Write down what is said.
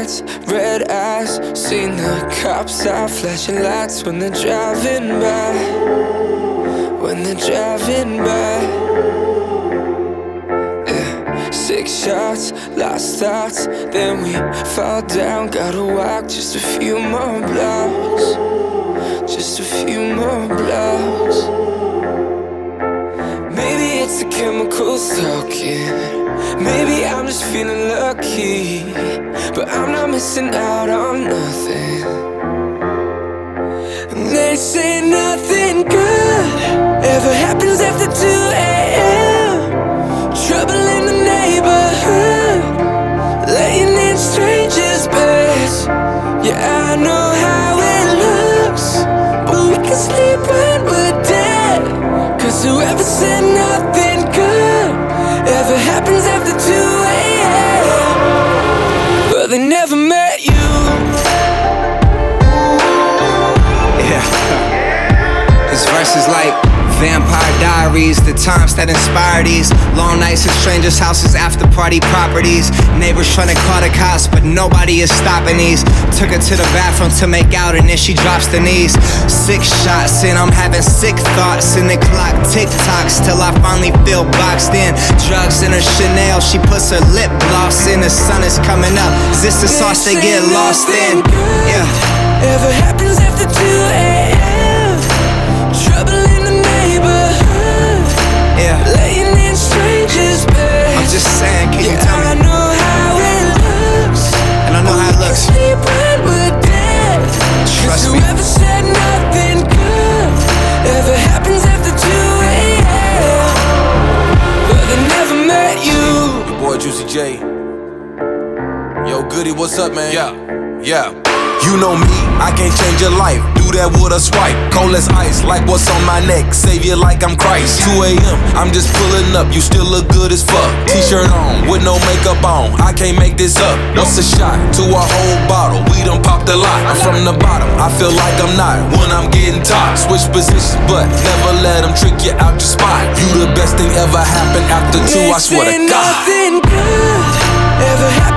shots, red eyes. Seen the cops out flashing lights when they're driving by. When they're driving by. Yeah. 6 shots, lost thoughts. Then we fall down, gotta walk just a few more blocks. Just a few more blocks. Maybe it's the chemicals talking. Maybe I'm just feeling lucky, but I'm not missing out on nothing. And they say nothing good ever happens after 2 a.m. Trouble in the neighborhood, laying in strangers' beds. Yeah, I know how it looks, but we can sleep when we're dead. Cause whoever said nothing good ever happens after 2 a.m. Well, they never met you. Yeah. This verse is like Vampire Diaries, the times that inspire these long nights at strangers' houses, after party properties. Neighbors trying to call the cops, but nobody is stopping these. Took her to the bathroom to make out, and then she drops the knees. 6 shots in, I'm having sick thoughts, and the clock tick-tocks till I finally feel boxed in. Drugs in her Chanel, she puts her lip gloss in. The sun is coming up, is this the sauce they get lost in? Yeah. Ever happens after 2 a.m. Trouble in the neighborhood, Yeah. laying in strangers' beds. I'm just saying, can you tell me? I know how it looks, And I know how it looks. sleep when we're dead. Trust me. Whoever said nothing good ever happens after 2 a.m. Well, they never met you. Your boy Juicy J. Yo, Goody, what's up, man? Yeah. You know me, I can't change your life. Do that with a swipe. Cold as ice, like what's on my neck. Savior like I'm Christ. 2 a.m., I'm just pulling up. You still look good as fuck. T-shirt on, with no makeup on. I can't make this up. What's a shot to a whole bottle? We done popped a lot. I'm from the bottom, I feel like I'm not when I'm getting top. Switch positions, but never let them trick you out your spot. You the best thing ever happened after 2, I swear to God. Nothing good ever happened